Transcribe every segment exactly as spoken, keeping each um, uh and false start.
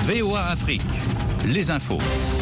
V O A Afrique, les infos.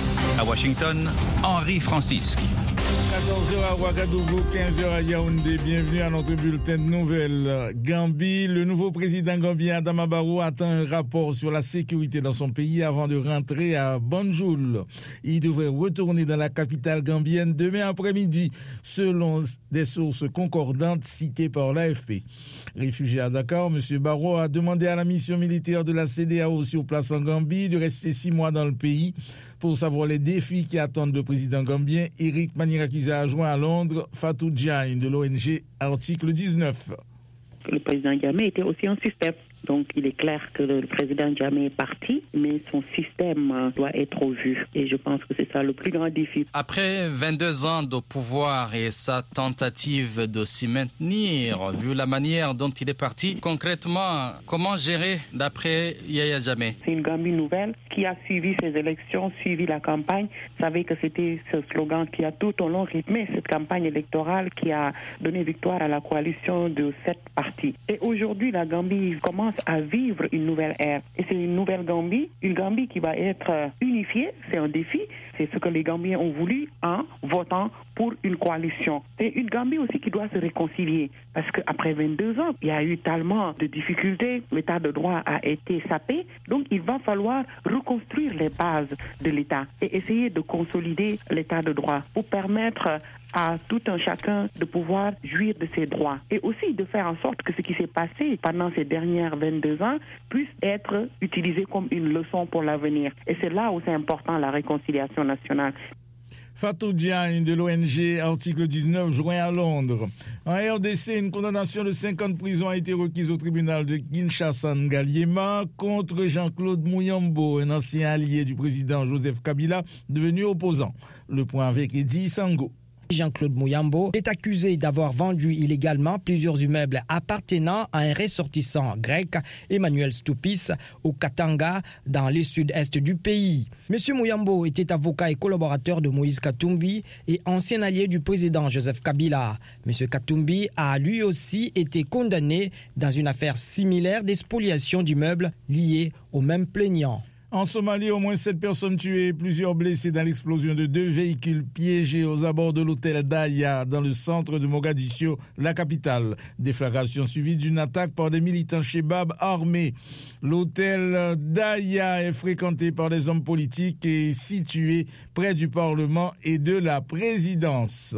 À Washington, Henri Francisque. quatorze heures à Ouagadougou, quinze heures à Yaoundé. Bienvenue à notre bulletin de nouvelles. Gambie, le nouveau président gambien Adama Barrow attend un rapport sur la sécurité dans son pays avant de rentrer à Banjul. Il devrait retourner dans la capitale gambienne demain après-midi, selon des sources concordantes citées par l'A F P. Réfugié à Dakar, M. Barrow a demandé à la mission militaire de la C E D E A O sur place en Gambie de rester six mois dans le pays pour savoir les défis qui attendent le président gambien. Eric Manirakiza a joint à Londres Fatou Diagne de l'O N G Article dix-neuf. Le président Jammeh était aussi un système. Donc il est clair que le président Jammeh est parti, mais son système doit être revu. Et je pense que c'est ça le plus grand défi. Après vingt-deux ans de pouvoir et sa tentative de s'y maintenir, vu la manière dont il est parti, concrètement, comment gérer d'après Yahya Jammeh? C'est une Gambie nouvelle qui a suivi ces élections, suivi la campagne. Vous savez que c'était ce slogan qui a tout au long rythmé cette campagne électorale qui a donné victoire à la coalition de sept partis. Et aujourd'hui, la Gambie commence à vivre une nouvelle ère. Et c'est une nouvelle Gambie, une Gambie qui va être unifiée, c'est un défi. C'est ce que les Gambiens ont voulu en votant pour une coalition. C'est une Gambie aussi qui doit se réconcilier. Parce qu'après vingt-deux ans, il y a eu tellement de difficultés, l'état de droit a été sapé. Donc il va falloir reconstruire les bases de l'État et essayer de consolider l'état de droit pour permettre à tout un chacun de pouvoir jouir de ses droits. Et aussi de faire en sorte que ce qui s'est passé pendant ces dernières vingt-deux ans puisse être utilisé comme une leçon pour l'avenir. Et c'est là où c'est important la réconciliation nationale. Fatou Diagne de l'O N G Article dix-neuf, joint à Londres. En R D C, une condamnation de cinq ans de prison a été requise au tribunal de Kinshasa-Ngaliema contre Jean-Claude Mouyambo, un ancien allié du président Joseph Kabila, devenu opposant. Le point avec Eddy Sango. Jean-Claude Mouyambo est accusé d'avoir vendu illégalement plusieurs immeubles appartenant à un ressortissant grec, Emmanuel Stoupis, au Katanga, dans le sud-est du pays. Monsieur Mouyambo était avocat et collaborateur de Moïse Katumbi et ancien allié du président Joseph Kabila. Monsieur Katumbi a lui aussi été condamné dans une affaire similaire d'expoliation d'immeubles liés au même plaignant. En Somalie, au moins sept personnes tuées et plusieurs blessés dans l'explosion de deux véhicules piégés aux abords de l'hôtel Daya dans le centre de Mogadiscio, la capitale. Déflagration suivie d'une attaque par des militants Chebab armés. L'hôtel Daya est fréquenté par des hommes politiques et situé près du Parlement et de la présidence.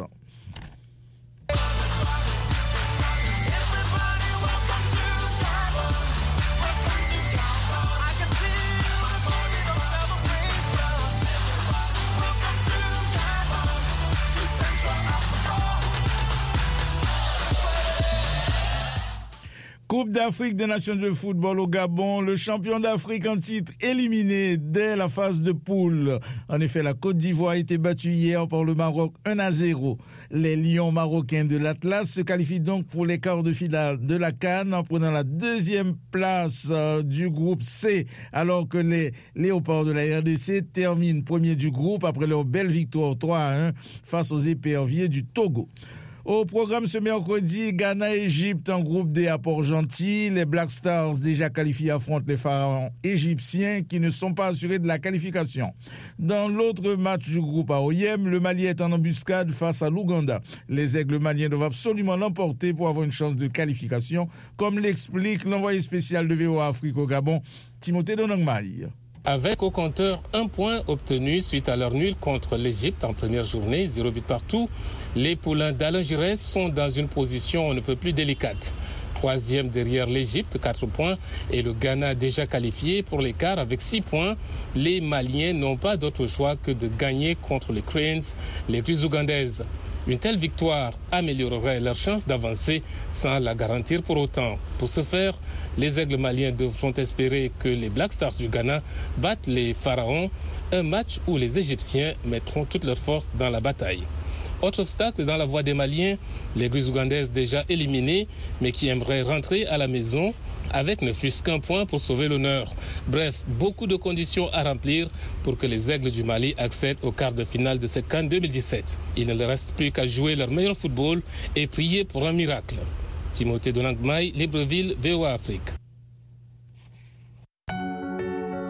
Coupe d'Afrique des Nations de football au Gabon, le champion d'Afrique en titre éliminé dès la phase de poule. En effet, la Côte d'Ivoire a été battue hier par le Maroc un à zéro. Les Lions marocains de l'Atlas se qualifient donc pour les quarts de finale de la CAN en prenant la deuxième place euh, du groupe C, alors que les Léopards de la R D C terminent premier du groupe après leur belle victoire trois à un face aux éperviers du Togo. Au programme ce mercredi, Ghana-Égypte en groupe D à Port-Gentil. Les Black Stars déjà qualifiés affrontent les pharaons égyptiens qui ne sont pas assurés de la qualification. Dans l'autre match du groupe à Oyem, le Mali est en embuscade face à l'Ouganda. Les Aigles maliens doivent absolument l'emporter pour avoir une chance de qualification, comme l'explique l'envoyé spécial de V O A Afrique au Gabon, Timothée Donangmaï. Avec au compteur un point obtenu suite à leur nul contre l'Égypte en première journée, zéro but partout, les poulains d'Alain Giresse sont dans une position on ne peut plus délicate. Troisième derrière l'Égypte, quatre points, et le Ghana déjà qualifié pour l'écart avec six points. Les Maliens n'ont pas d'autre choix que de gagner contre les Cranes, les Grises ougandaises. Une telle victoire améliorerait leur chance d'avancer sans la garantir pour autant. Pour ce faire, les Aigles maliens devront espérer que les Black Stars du Ghana battent les Pharaons, un match où les Égyptiens mettront toutes leurs forces dans la bataille. Autre obstacle dans la voie des Maliens, les Grises ougandaises déjà éliminées, mais qui aimeraient rentrer à la maison avec ne fût-ce qu'un point pour sauver l'honneur. Bref, beaucoup de conditions à remplir pour que les Aigles du Mali accèdent au quart de finale de cette CAN deux mille dix-sept. Il ne leur reste plus qu'à jouer leur meilleur football et prier pour un miracle. Timothée Donangmaï, Libreville, V O A Afrique.